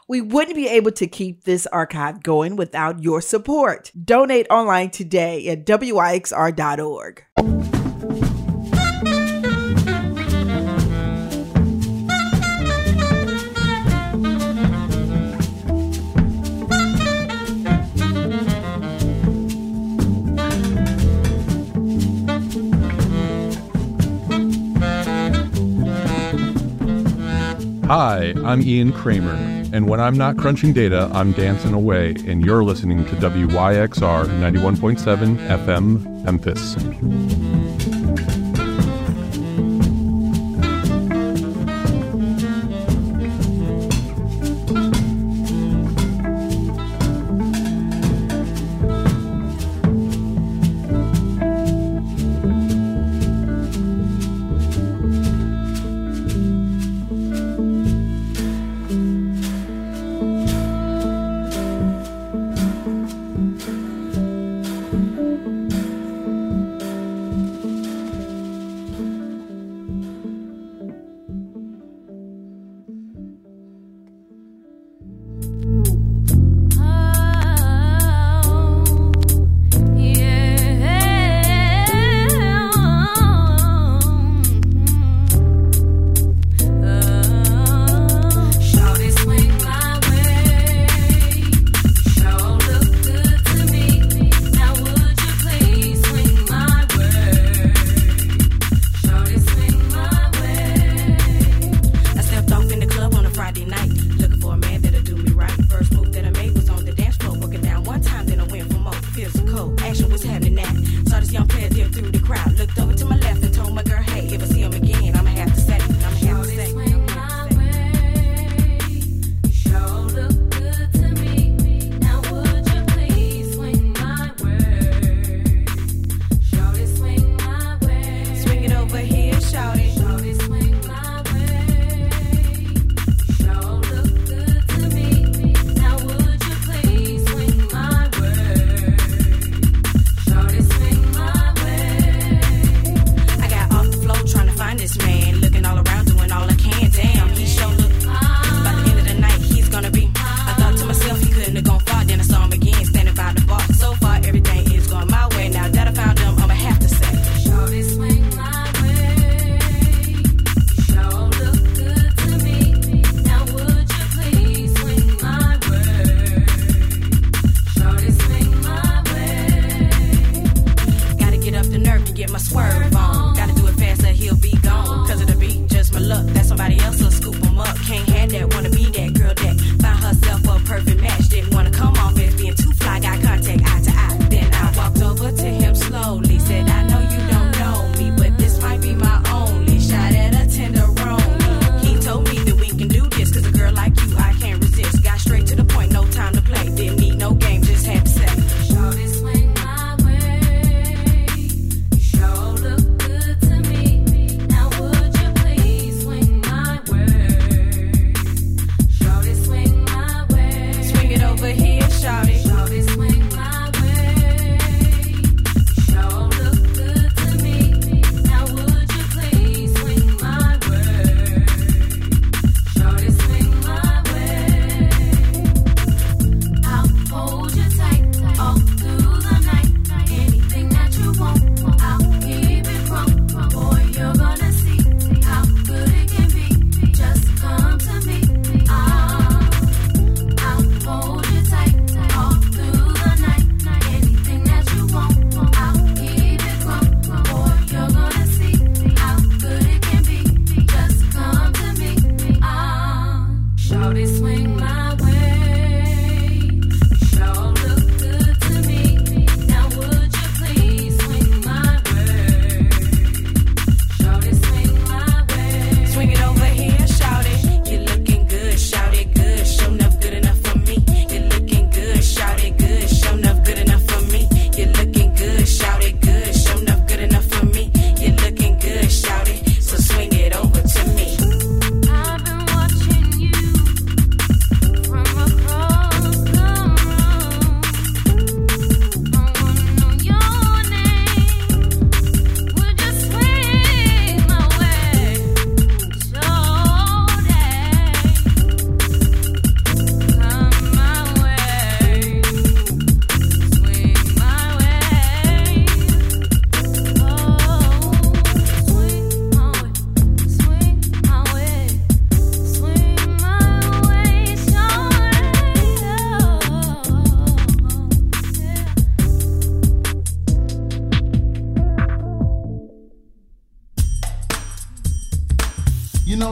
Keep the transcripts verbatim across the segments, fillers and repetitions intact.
We wouldn't be able to keep this archive going without your support. Donate online today at W I X R dot org. Hi, I'm Ian Kramer, and when I'm not crunching data, I'm dancing away, and you're listening to W Y X R ninety-one point seven F M Memphis.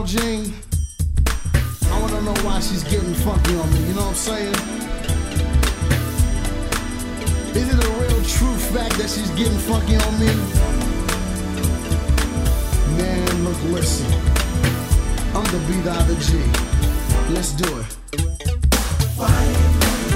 know, Jean, I wanna know why she's getting funky on me, you know what I'm saying? Is it a real true fact that she's getting funky on me? Man, look, listen, I'm the B, the I, the G. Let's do it. Why?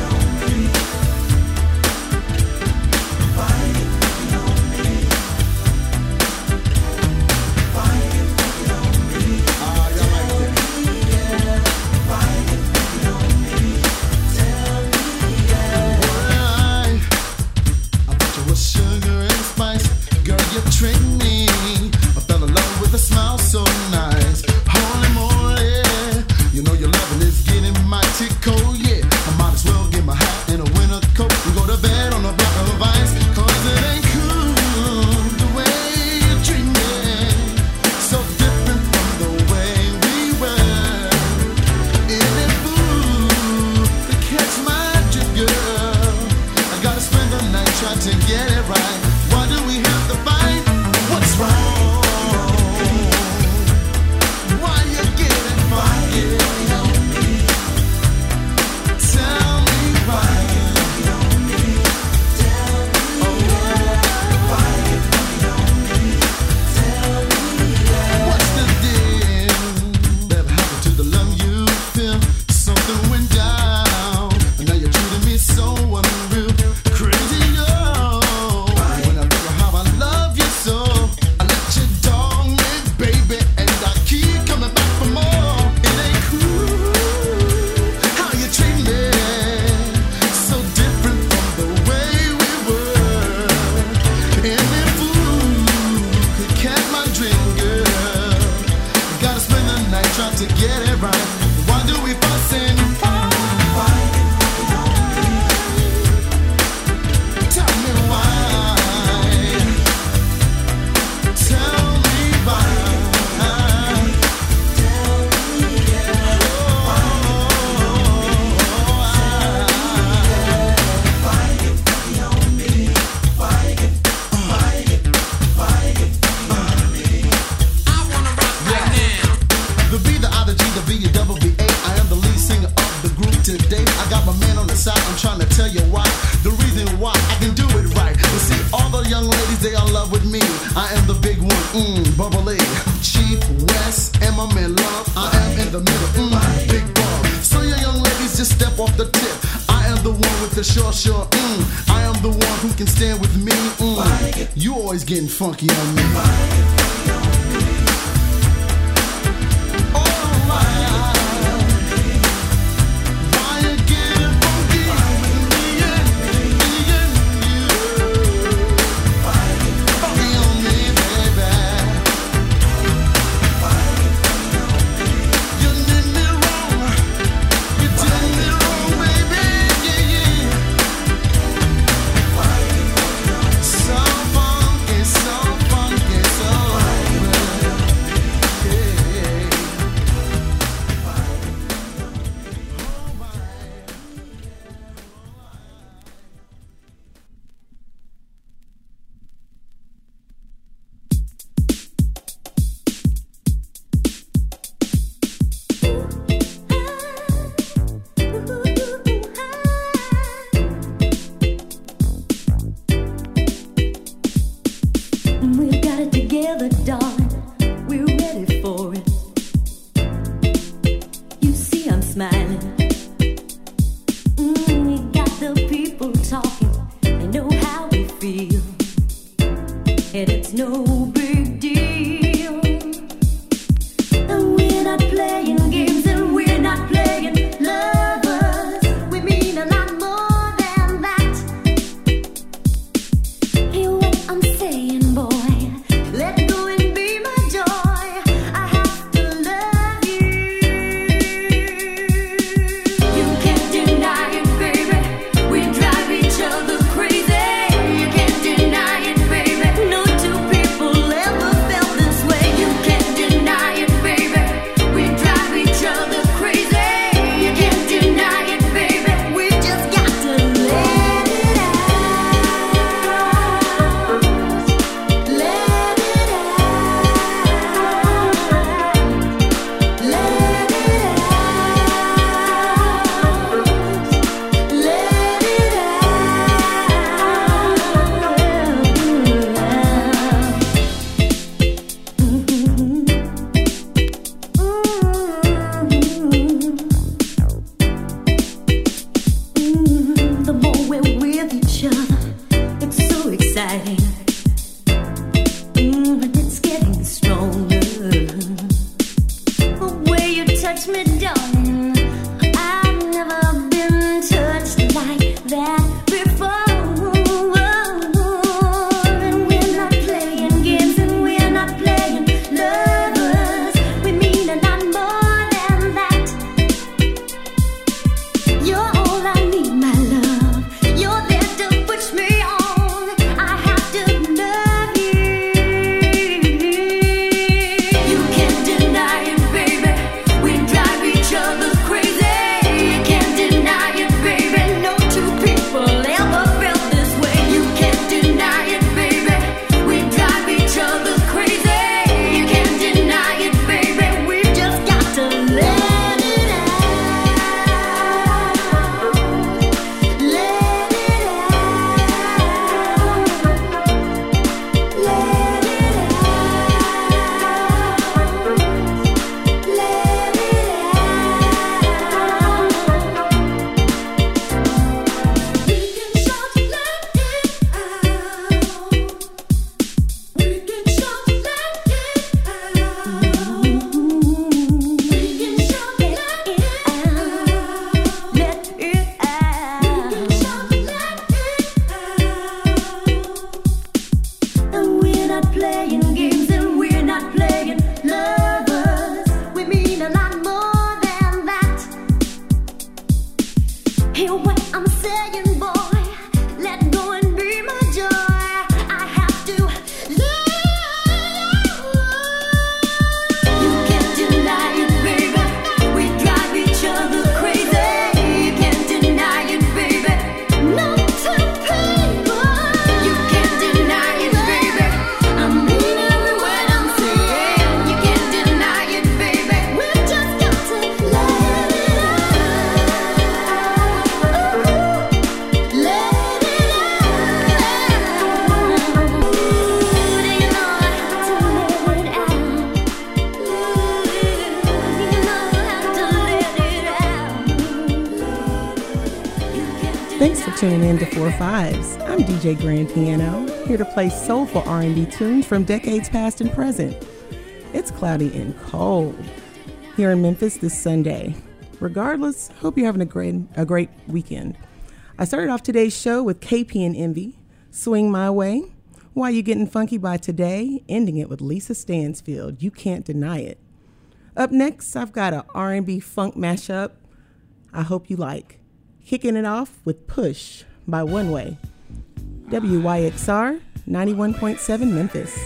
Getting funky on me. People Hear what I'm saying, boy. Let go and be my joy. I have to love. You can't deny it, baby. We drive each other crazy. You can't deny it, baby. No to people. You can't deny it, baby. I mean every word I'm saying. You can't deny it, baby. We just got to let it out. Let it out. Do you know how to let it out? You know how to let it out. Thanks for tuning in to Four Fives. I'm D J Grand Piano, here to play soulful R and B tunes from decades past and present. It's cloudy and cold here in Memphis this Sunday. Regardless, hope you're having a great a great weekend. I started off today's show with K P and Envy, Swing My Way. Why You Getting Funky by Today, ending it with Lisa Stansfield, You Can't Deny It. Up next, I've got a R and B funk mashup I hope you like. Kicking it off with Push by One Way. W Y X R ninety-one point seven Memphis.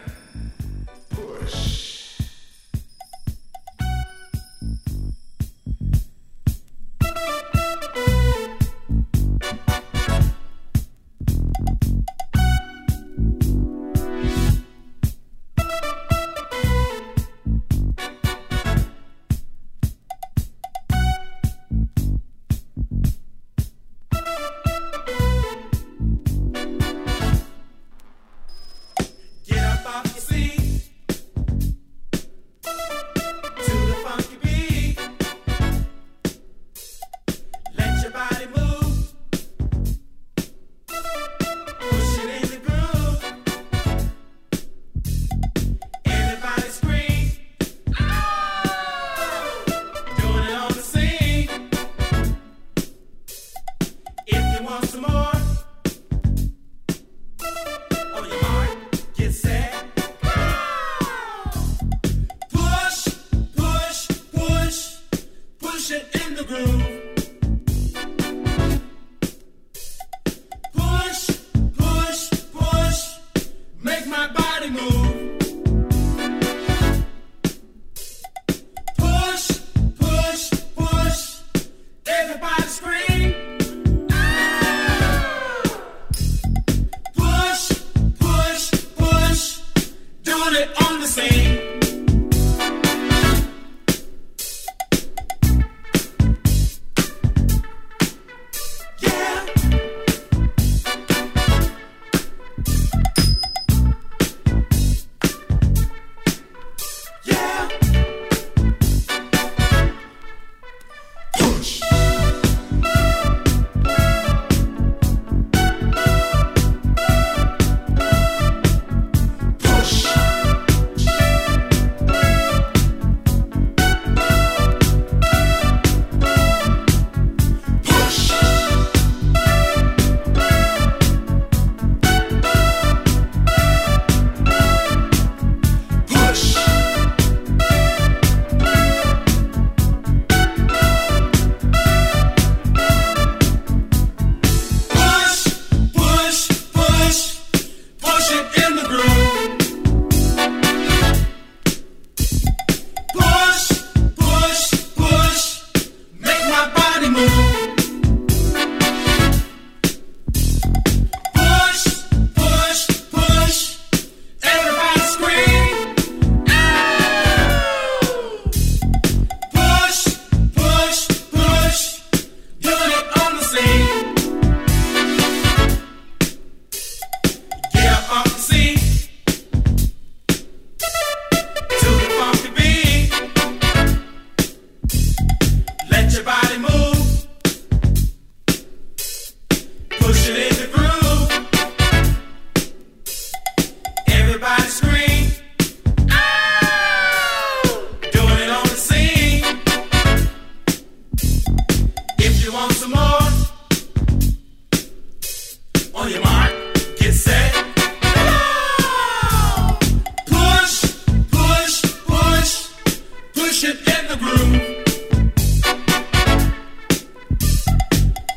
Get up off your seat to the funky beat. Let your body move. Push it in the groove. Everybody scream. Oh! Doing it on the scene. If you want some more. On your mark, get set, go! Push, push, push, push it in the groove. Push, push, push, make my body move. Push, push, push, everybody scream. Push, push, push, doing it on the scene. Yeah. Yeah. Push. Push. Push. Push. Push, push, push, push it in the groove. Push, push, push, make my body move. Push, push, push, everybody scream. Ow! Push, push, push, doing it on the scene. Get up off the seat to the funky beat. Let your body move. Push it in the groove. Everybody scream. Ow! Doing it on the scene. If you want some more, on your mark, get set, go! Push, push, push, push it in the groove.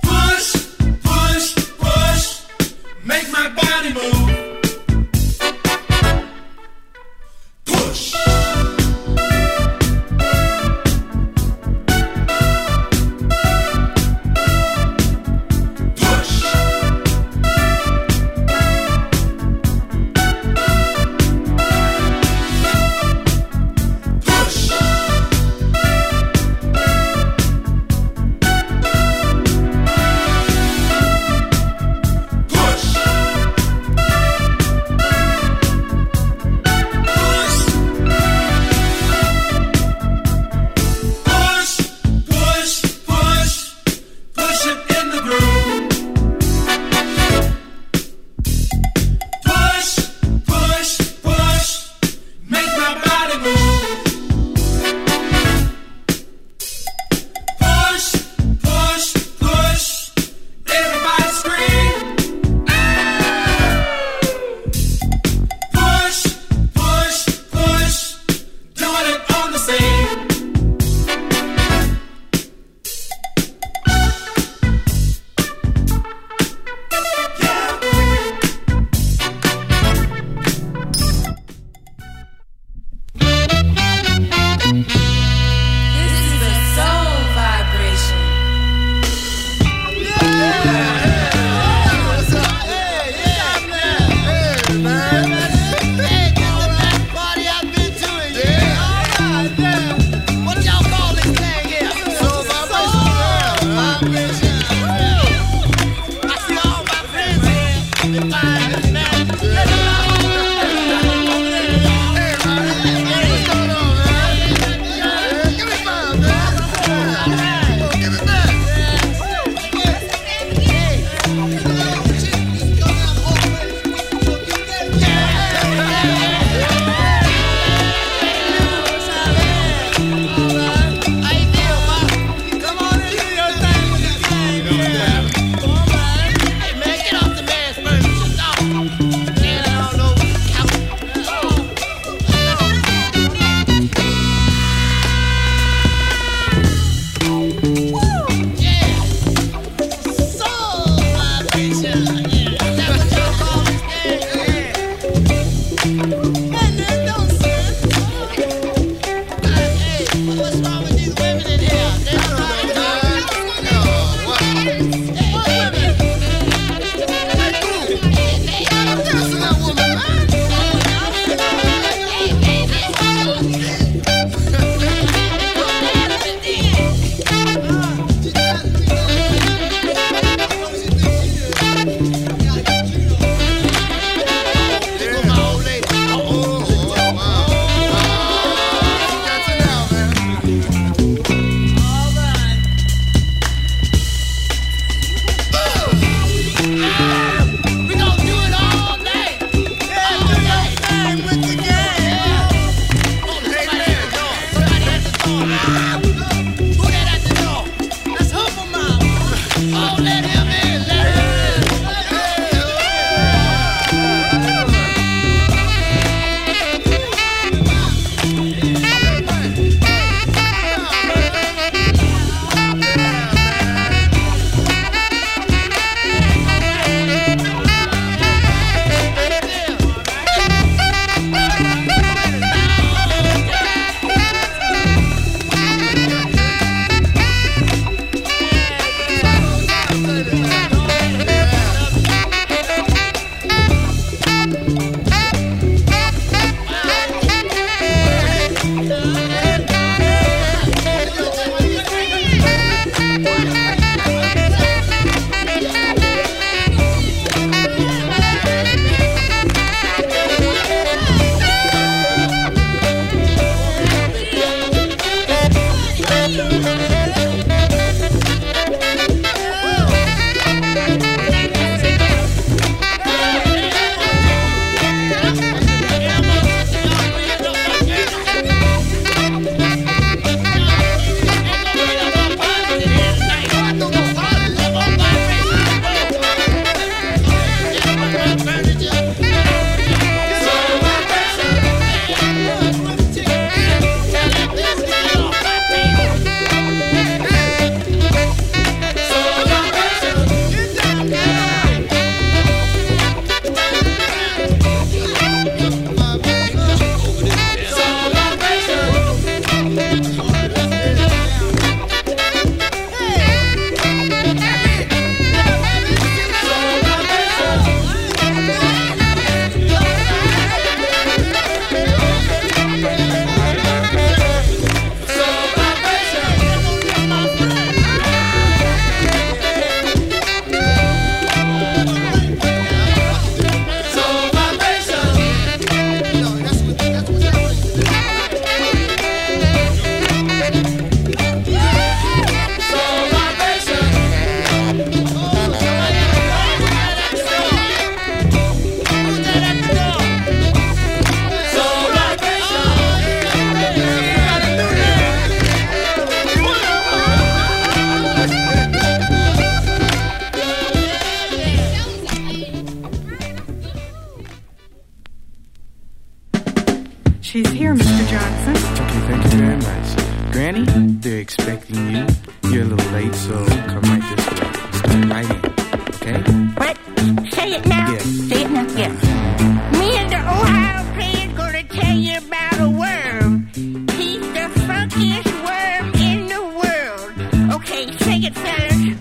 She's here, Mister Johnson. Okay, thank you very much. Granny, they're expecting you. You're a little late, so come right this way. Start right in, okay? What? Say it now. Yeah. Say it now. Yeah. Me and the Ohio player's gonna tell you about a worm. He's the funkiest worm in the world. Okay, sing it, fellas.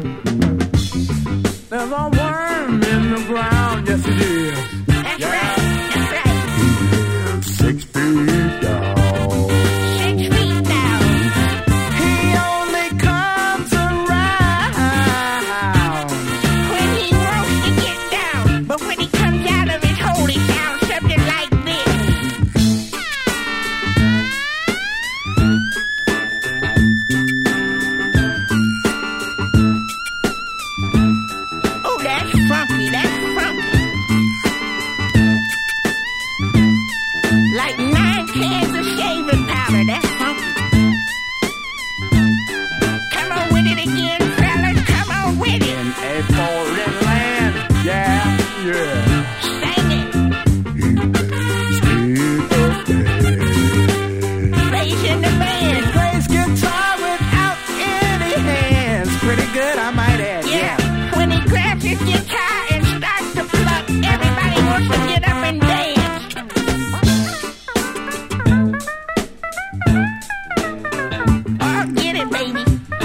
There's a worm in the ground, yes it is. That's Yeah. right. That's right. Six feet down. Six feet down. He only comes around When he wants to get down, but when he comes out of his hole, he sounds something like this. Oh, that's funky. That's funky. Like nine cans of shaving powder. That's funky. Come on with it again, fellas. Come on with it. in a foreign land. Yeah, yeah. Sing it. Raising the band. Plays guitar without any hands. Pretty good, I might add. Yeah. When he grabs his guitar and starts to pluck, everybody wants to get up and dance. Oh, get it, baby.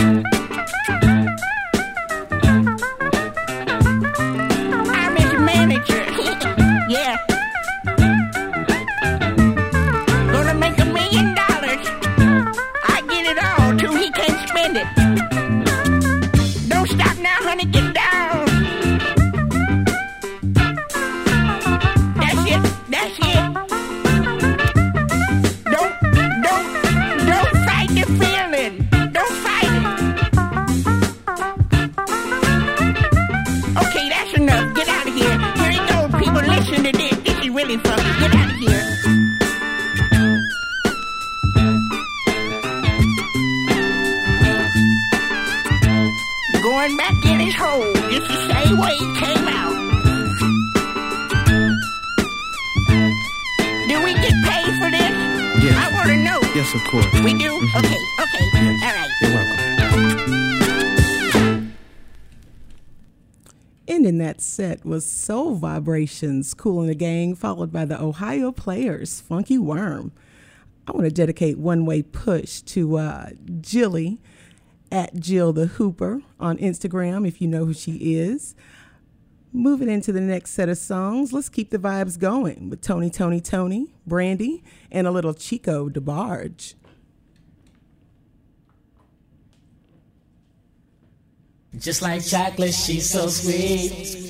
I'm his manager. Yeah. Gonna make a million dollars. I get it all till he can't spend it. Don't stop now, honey, get down. That's it, that's it. Don't, don't, don't fight the feeling. Don't fight it. Okay, that's enough. Get out of here. Here he goes, people. Listen to this. This is really funky. Get out of here. Going going back in his hole just the same way he came out. Do we get paid for this? Yes. I want to know. Yes, of course. We do? Mhm. Okay, okay. Yes. All right. You're welcome. Ending that set was Soul Vibrations, Kool and the Gang, followed by the Ohio Players, Funky Worm. I want to dedicate One Way Push to uh, Jilly, at Jill the Hooper on Instagram, if you know who she is. Moving into the next set of songs, let's keep the vibes going with Tony, Tony, Tony, Brandy, and a little Chico DeBarge. Just like chocolate, she's so sweet.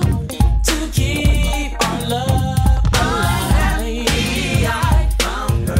Keep our love alive.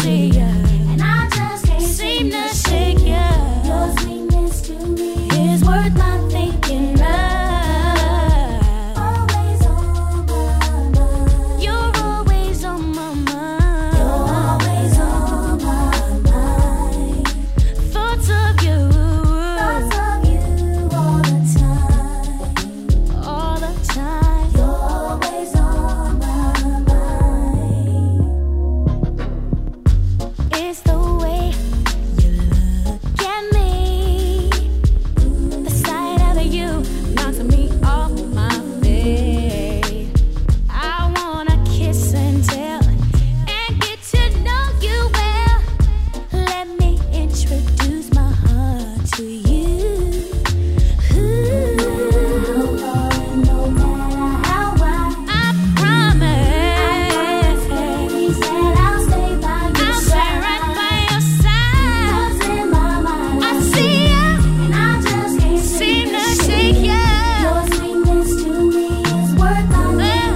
see ya, and I just can't seem to shake ya. Your sweetness to me is worth my thinking right. Always on my mind. You're always on my mind. You're always on my mind. Thoughts of you. Thoughts of you all the time. All the time. You're always on my mind. It's the way you look at me. The sight of you knocks me off my feet. I wanna kiss and tell and get to know you well. Let me introduce my heart to you. Ooh. No matter how wide, I promise. He said I'll stay by your I'll stay right by your side. Yours in my mind. I see ya, and I just can't seem to shake ya. Your sweetness to me is worth my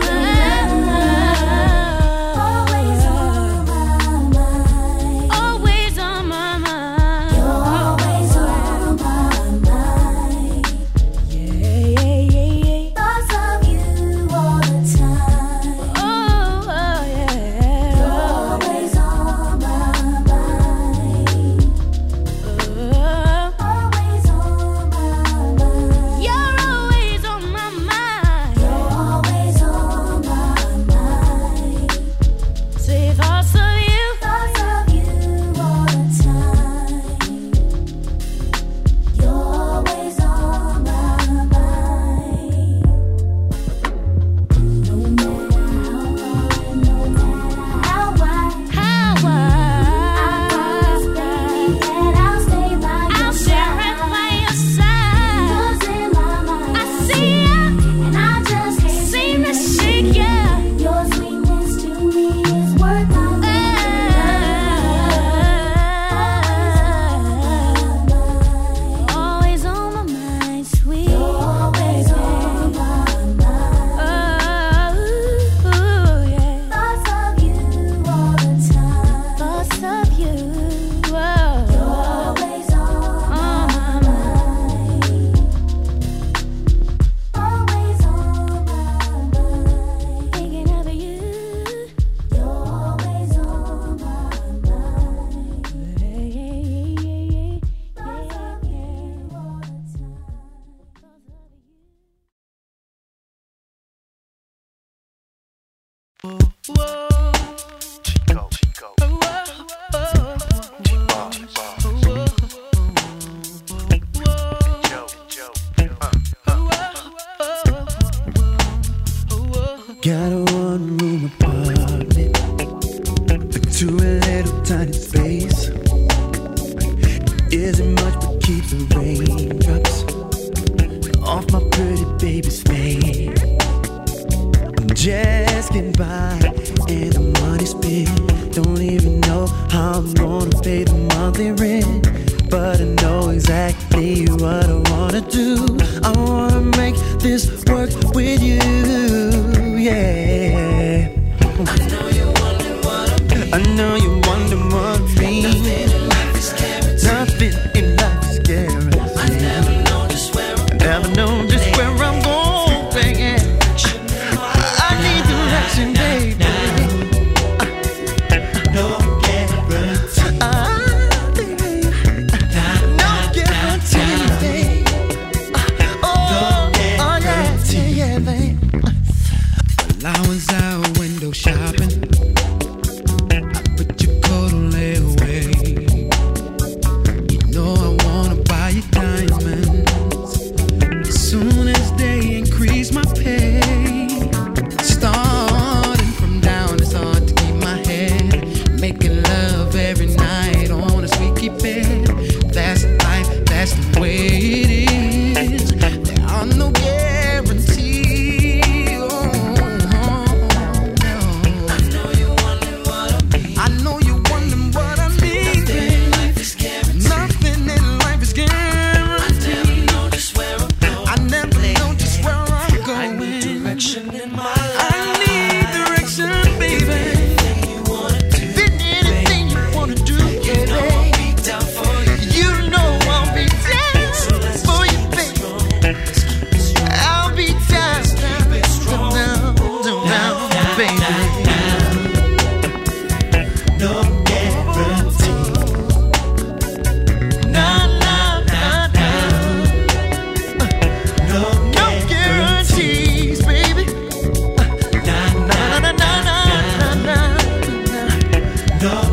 Always on my mind. Always on my mind. You're always on my mind. Yeah, yeah, yeah, yeah. Thoughts of you all the time. Oh, oh yeah. You're always on my mind. Oh, always on my mind. You're always on my mind. You're always on my mind. Say thoughts of you. Thoughts of you all the time. You're always on my mind. No matter how far, no matter how wide, how wide. I promise, baby, that I'll stay by your I'll stay right by your side. Yours in my mind. I see ya, and I just can't seem to shake ya. Your sweetness to me is worth my Always on my mind, sweet. You're always on my mind. Oh, yeah. Thoughts of you all the time. Thoughts of you. Whoa. You're always on my mind. Always on my mind. Thinking of you. You're always on my mind. Yeah, yeah, yeah, yeah, yeah. Thoughts of you all the time. Got a one room apartment, but to a little tiny space. Isn't much but keeps the raindrops off my pretty baby's face. I'm just getting by and the money's spent. Don't even know how I'm gonna pay the monthly rent, but I know exactly what I wanna do. I wanna make this work with you, yeah. I know you wonder what I mean. I know you wonder what I mean. Nothing in life is guaranteed. Nothing in life is guaranteed. I never know just where I'm going. I never know just where I'm going, yeah. I need direction, baby. No guarantee. Ah, baby. No guarantee, baby. Oh, oh yeah, yeah, baby. Well, I was out window shopping. I put your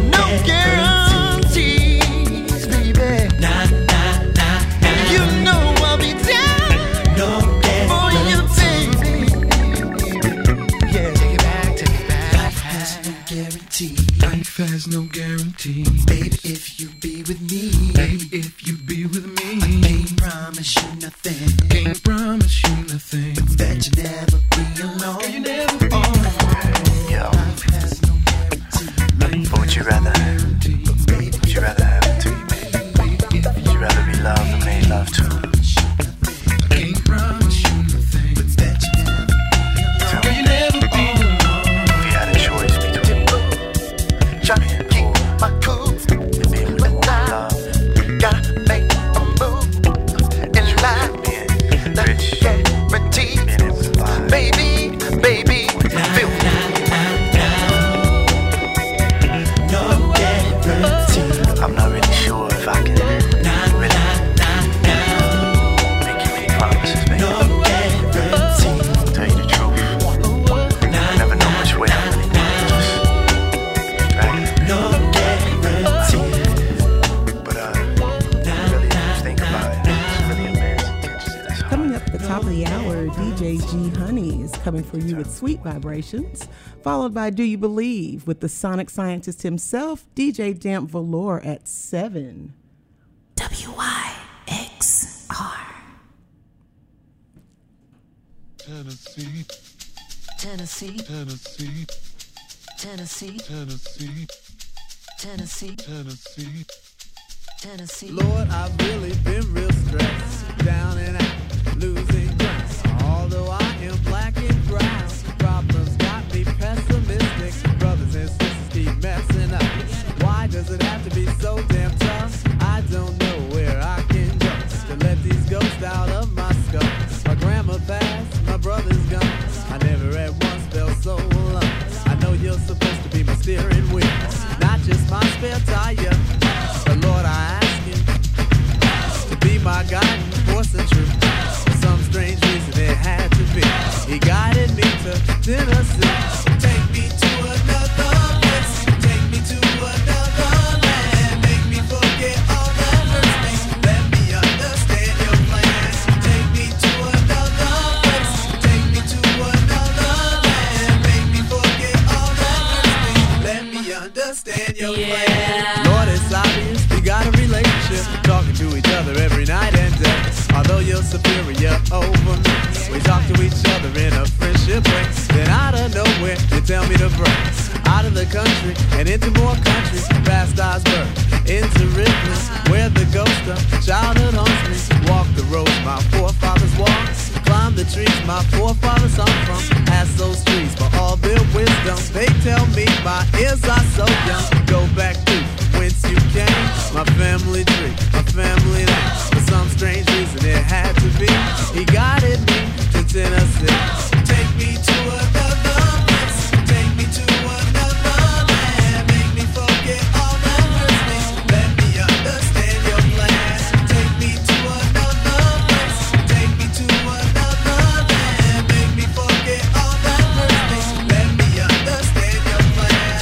No guarantees, baby. Nah, nah, nah, nah. You know I'll be down No for you, baby. Yeah, take it back, take it back. Life has no guarantee. Life has no guarantee. Baby, if you be with me, Baby, if you be with me, I can't promise you nothing. can't promise you nothing. That you never be alone. You never be alone. Yo, Life has no guarantee. what would you rather have? Would you rather have it to you, baby? Would you rather be loved or made love to? I can't promise you nothing. That you never Tell Girl, me, you never be alone. if you had a choice between Trying to keep my cool, being with the one you love gotta make a move in life. being That rich, guarantee, being able to lie. baby, baby, feel No guarantee. I'm not really sure if I can really make you make promises, baby. No guarantee. Tell you the truth, you never know which way I'm really going. Just dragging it. No guarantee. But uh, really, just think about it. It's really a man's intentions. That's all. Coming up at the top of the hour, D J G Honey is coming for you with Sweet Vibrations, followed by Do You Believe with the sonic scientist himself, D J Damp Velour at seven. W Y X R. Tennessee, Tennessee, Tennessee, Tennessee, Tennessee, Tennessee, Tennessee. Tennessee. Lord, I've really been real stressed, down and out, losing grass. Although I am black and brown, problems got me pessimistic. Brothers and sisters keep messing up. Why does it have to be so damn tough? I don't know where I can go to let these ghosts out of my skull. My grandma passed, my brother's gone. I never at once felt so alone. I know you're supposed to be my steering wheel, not just my spare tire. But Lord, I ask you to be my guiding force and truth. For some strange reason it had to be. He guided me to Tennessee. Take me to another place. Take me to another land. Make me forget all that hurts me. Let me understand your plan. Take me to another place. Take me to another land. Make me forget all that hurts me. Let me understand your plan. Lord, it's obvious we got a relationship, talking to each other every night and day. Although you're superior over me, we talk to each other in a friendship way. Then out of nowhere, you tell me to break out of the country and into more countries, past Osborne, into Ripley, where the ghost of childhood haunts me. Walk the roads my forefathers walked, climb the trees my forefathers hung from. Ask those trees for all their wisdom. They tell me my ears are so young. Go back to whence you came, my family tree, my family name. For some strange reason it had to be. He guided me to Tennessee. Take me to another place. Take me to another land. Make me forget all that hurts me. Let me understand your plan. Take me to another place. Take me to another land. Make me forget all that hurts me. Let me understand your plan.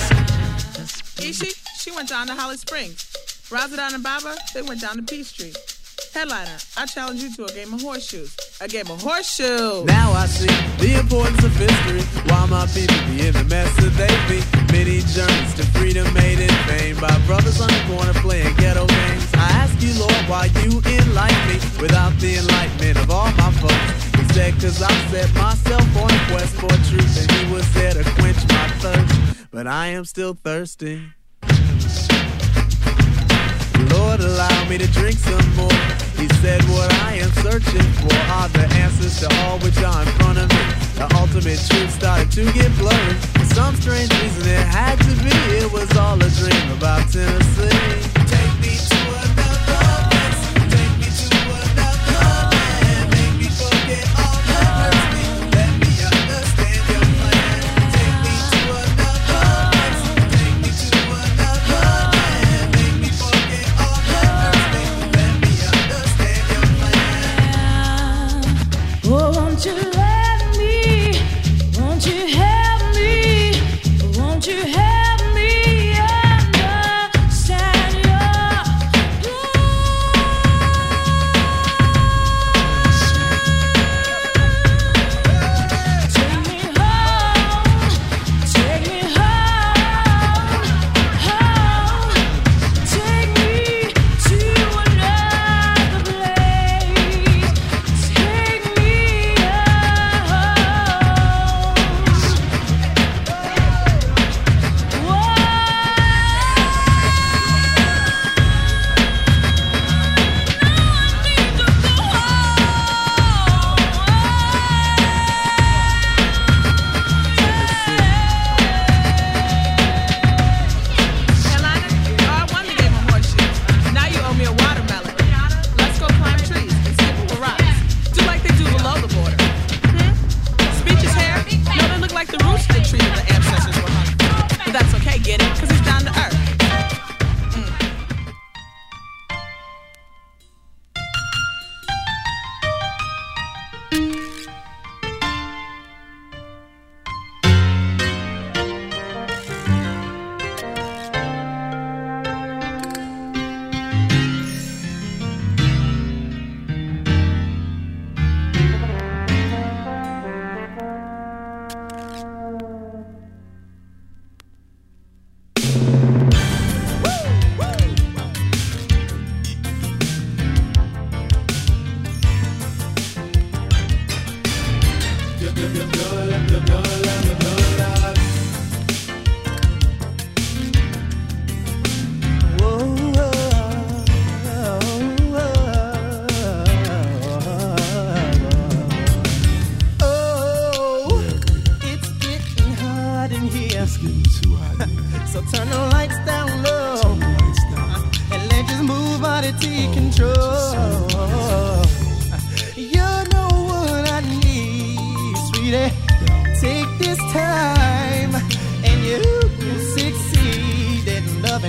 Ishi, she went down to Holly Springs. Razadon and Baba, they went down to Peachtree. Headliner, I challenge you to a game of horseshoes. A game of horseshoes. Now I see the importance of history. Why my people be in the mess that they be. Many journeys to freedom made in vain by brothers on the corner playing ghetto games. I ask you, Lord, why you enlighten me without the enlightenment of all my folks. He said, cause I set myself on a quest for truth, and he was there to quench my thirst. But I am still thirsty. Lord, allow me to drink some more. He said what I am searching for are the answers to all which are in front of me. The ultimate truth started to get blurry. For some strange reason it had to be. It was all a dream about Tennessee. Take me to another place. Take me to another land. Make me forget all that hurts me. Let me understand your plan. Take me to another place. Take me to another land. Make me forget all that hurts me. Let me understand your plan. Oh, won't you let me, won't you help me, won't you help me, yeah.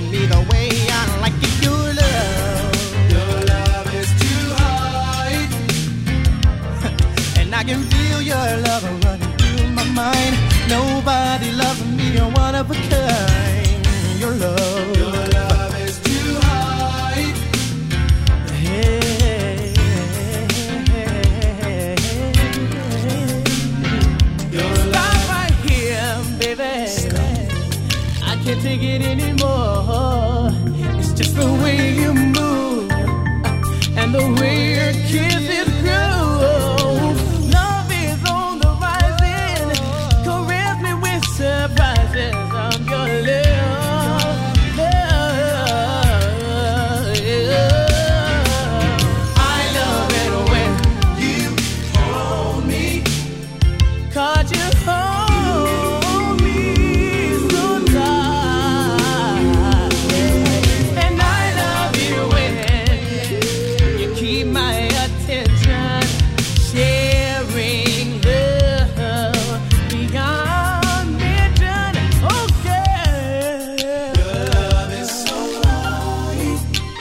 me the way I like it. Your love, your love is too high, and I can feel your love running through my mind. Nobody loves me, you're one of a kind. Your love, your love is too high. Hey, stop right here, baby. I can't take it anymore. It's just the way you move and the way your kisses grow. Love is on the rising. Caress me with surprises of your love. Love. I love it when you hold me, 'cause you hold me so tight. And I love you when you keep my attention, sharing love beyond mention. Okay, your love is so right,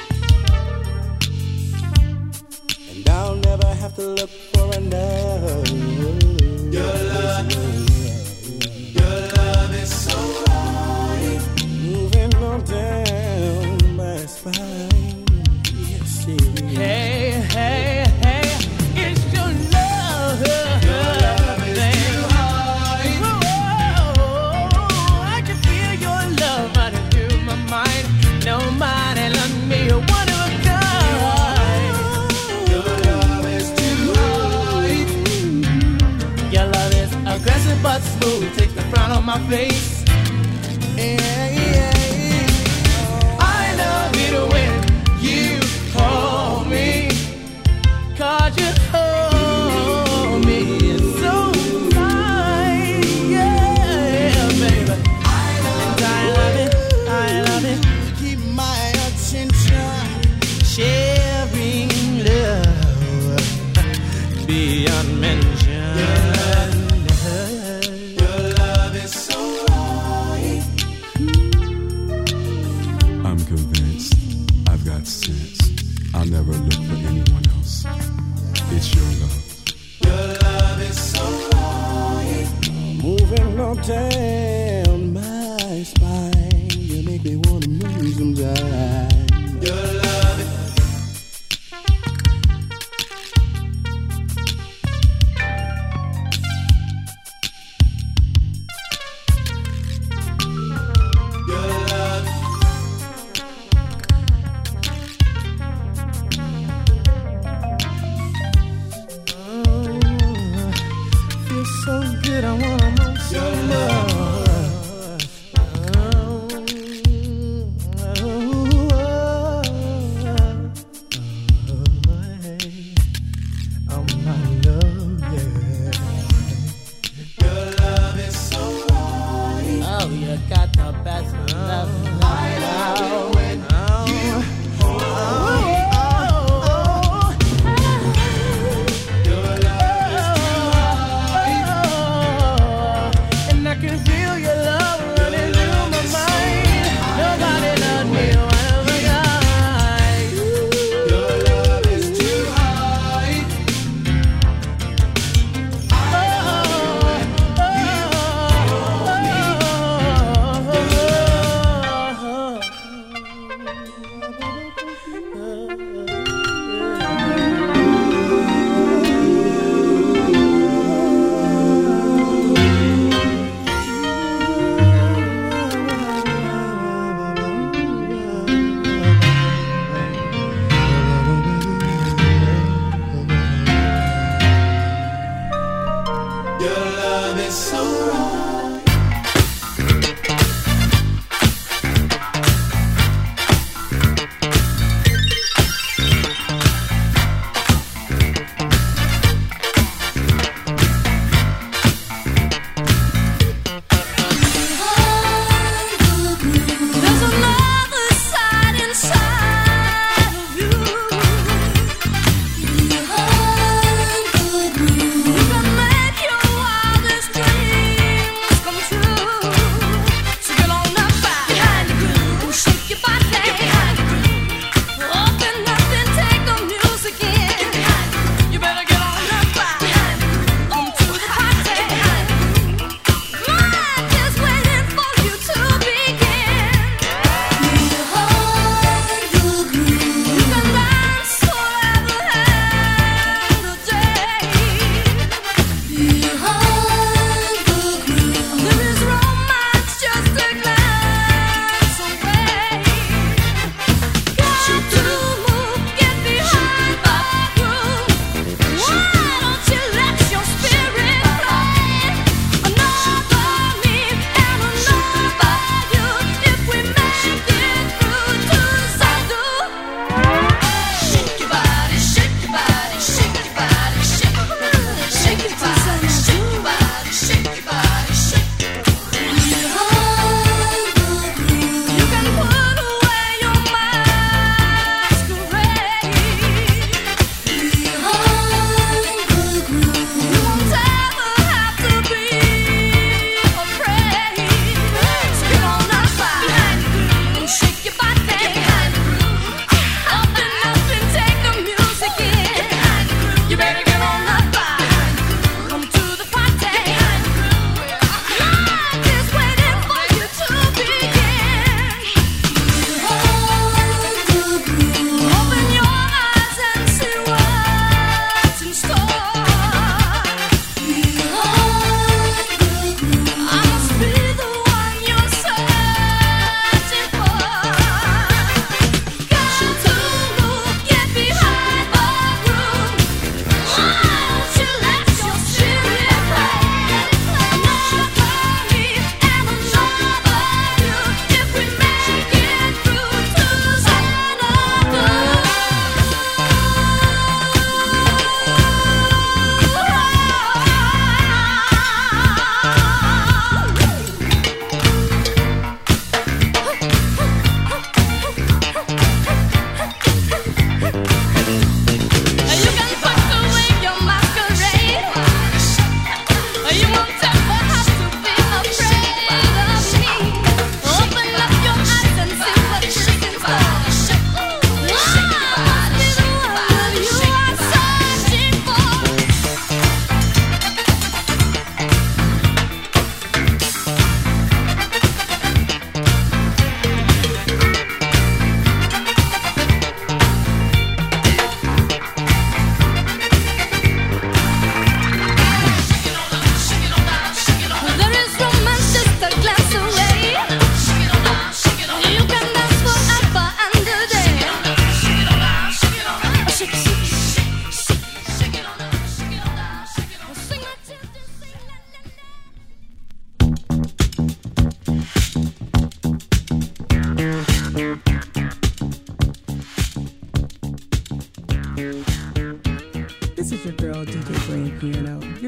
and I'll never have to look for another. Your love, your love is so right, moving on down my spine. Yes, it is. Hey, hey, hey, it's your love. Your love is too high. Oh, I can feel your love running through my mind. Nobody loves me, you're one of a kind. Your love is too high. Your love is aggressive but smooth, takes the frown on my face. Yeah, yeah, yeah. I love it when you hold me, 'cause you hold me so tight. Yeah, baby. I love it, I love it. Keep my attention, sharing love beyond mention. Your love is so right. I'm convinced I've got sense. I'll never look for anyone else. It's your love. Your love is so right, moving on down my spine. You make me wanna move sometime. Your love is your love. Feels so good, I wanna move some more.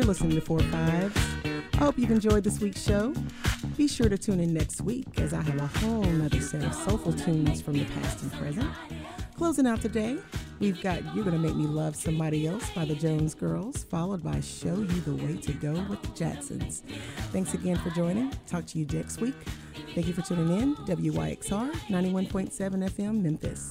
listening to Four Fives. I hope you've enjoyed this week's show. Be sure to tune in next week as I have a whole nother set of soulful tunes from the past and present. Closing out today, we've got You're Gonna Make Me Love Somebody Else by the Jones Girls, followed by Show You the Way to Go with the Jacksons. Thanks again for joining. Talk to you next week. Thank you for tuning in. W Y X R ninety-one point seven F M Memphis.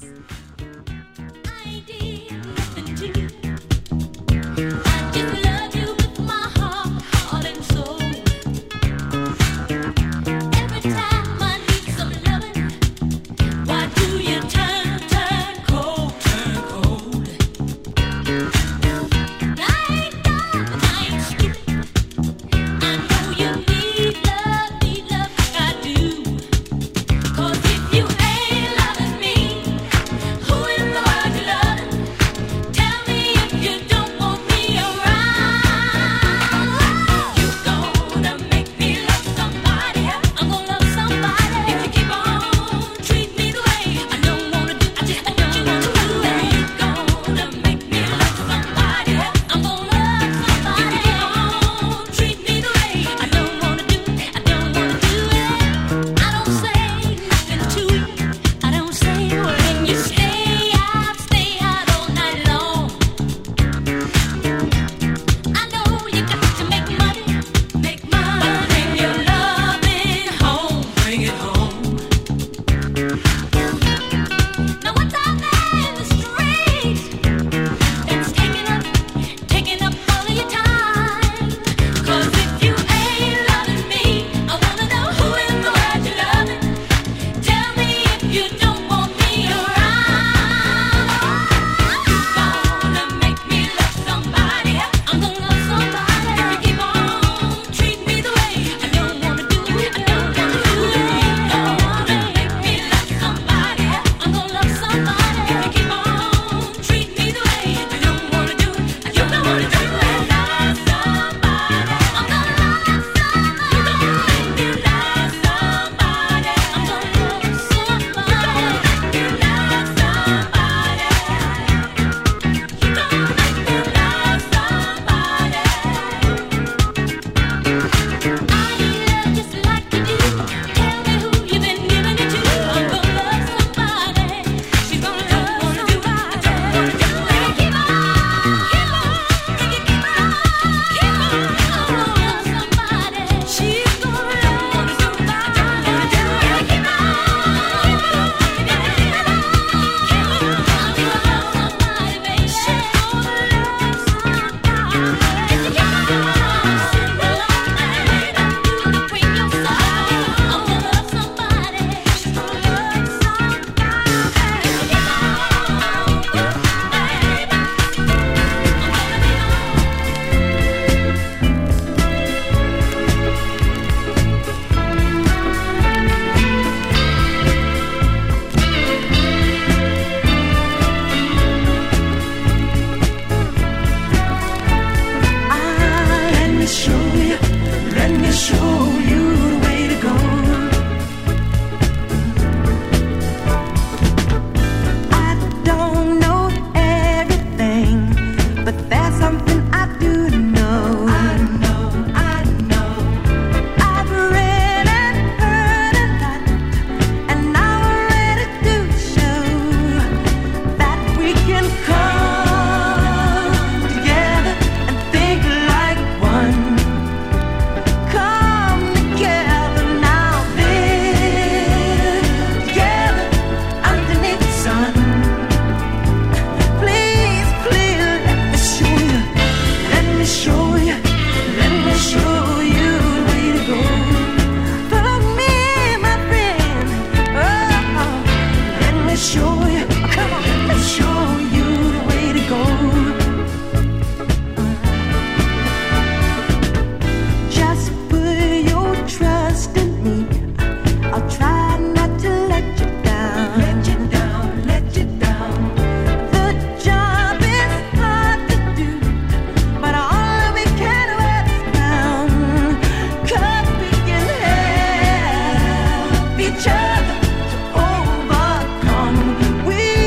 Each other to overcome. We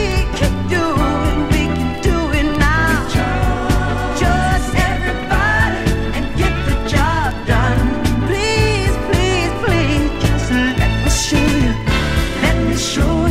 show